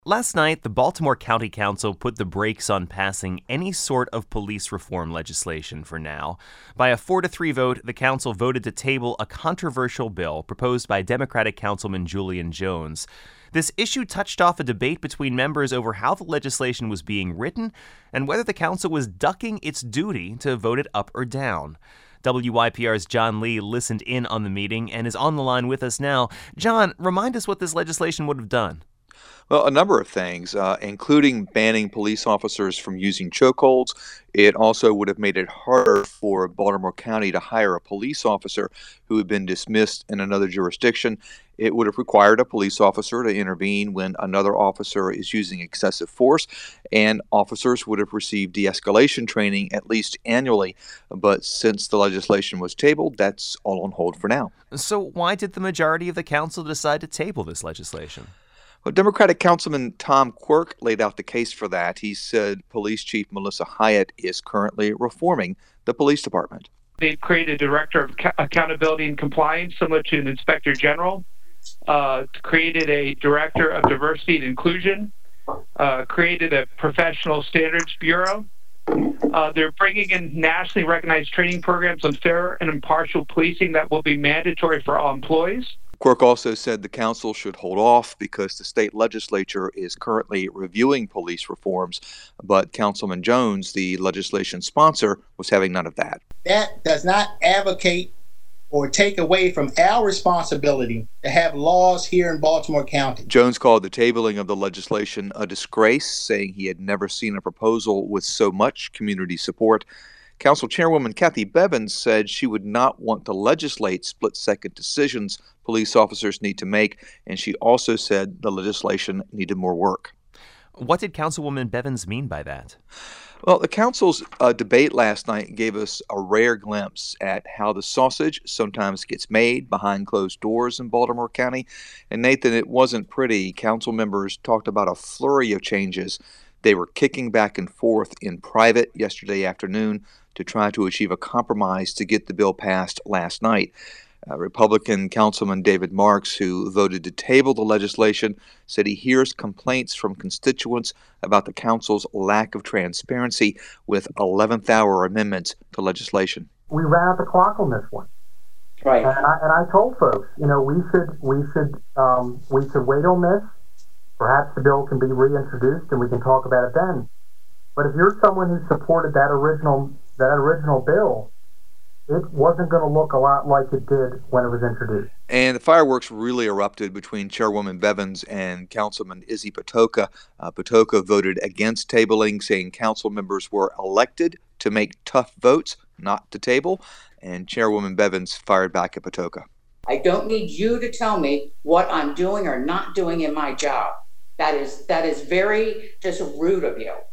Last night, the Baltimore County Council put the brakes on passing any sort of police reform legislation for now. By a 4-3 vote, the council voted to table a controversial bill proposed by Democratic Councilman Julian Jones. This issue touched off a debate between members over how the legislation was being written and whether the council was ducking its duty to vote it up or down. WYPR's John Lee listened in on the meeting and is on the line with us now. John, remind us what this legislation would have done. Well, a number of things, including banning police officers from using chokeholds. It also would have made it harder for Baltimore County to hire a police officer who had been dismissed in another jurisdiction. It would have required a police officer to intervene when another officer is using excessive force, and officers would have received de-escalation training at least annually. But since the legislation was tabled, that's all on hold for now. So why did the majority of the council decide to table this legislation? Well, Democratic Councilman Tom Quirk laid out the case for that. He said Police Chief Melissa Hyatt is currently reforming the police department. They've created a director of accountability and compliance, similar to an inspector general, created a director of diversity and inclusion, created a professional standards bureau. They're bringing in nationally recognized training programs on fair and impartial policing that will be mandatory for all employees. Quirk also said the council should hold off because the state legislature is currently reviewing police reforms, but Councilman Jones, the legislation sponsor, was having none of that. That does not advocate or take away from our responsibility to have laws here in Baltimore County. Jones called the tabling of the legislation a disgrace, saying he had never seen a proposal with so much community support. Council Chairwoman Kathy Bevins said she would not want to legislate split-second decisions police officers need to make, and she also said the legislation needed more work. What did Councilwoman Bevins mean by that? Well, the council's debate last night gave us a rare glimpse at how the sausage sometimes gets made behind closed doors in Baltimore County. And Nathan, it wasn't pretty. Council members talked about a flurry of changes. They were kicking back and forth in private yesterday afternoon to try to achieve a compromise to get the bill passed last night. Republican Councilman David Marks, who voted to table the legislation, said he hears complaints from constituents about the council's lack of transparency with 11th-hour amendments to legislation. We ran out the clock on this one, Right. and I told folks, we should wait on this. Perhaps the bill can be reintroduced, and we can talk about it then. But if you're someone who supported that original bill, it wasn't going to look a lot like it did when it was introduced. And the fireworks really erupted between Chairwoman Bevins and Councilman Izzy Patoka. Patoka voted against tabling, saying council members were elected to make tough votes, not to table. And Chairwoman Bevins fired back at Patoka. I don't need you to tell me what I'm doing or not doing in my job. That is very just rude of you.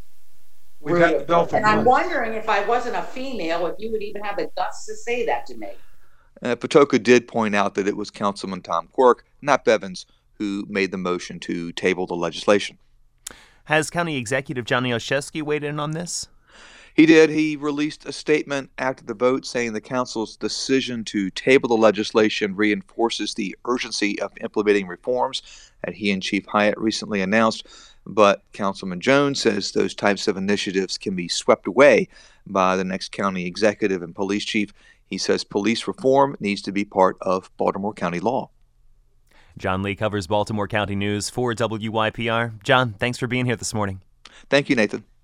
And I'm wondering if I wasn't a female, if you would even have the guts to say that to me. Patoka did point out that it was Councilman Tom Quirk, not Bevins, who made the motion to table the legislation. Has County Executive Johnny Olszewski weighed in on this? He did. He released a statement after the vote saying the council's decision to table the legislation reinforces the urgency of implementing reforms that he and Chief Hyatt recently announced. But Councilman Jones says those types of initiatives can be swept away by the next county executive and police chief. He says police reform needs to be part of Baltimore County law. John Lee covers Baltimore County news for WYPR. John, thanks for being here this morning. Thank you, Nathan.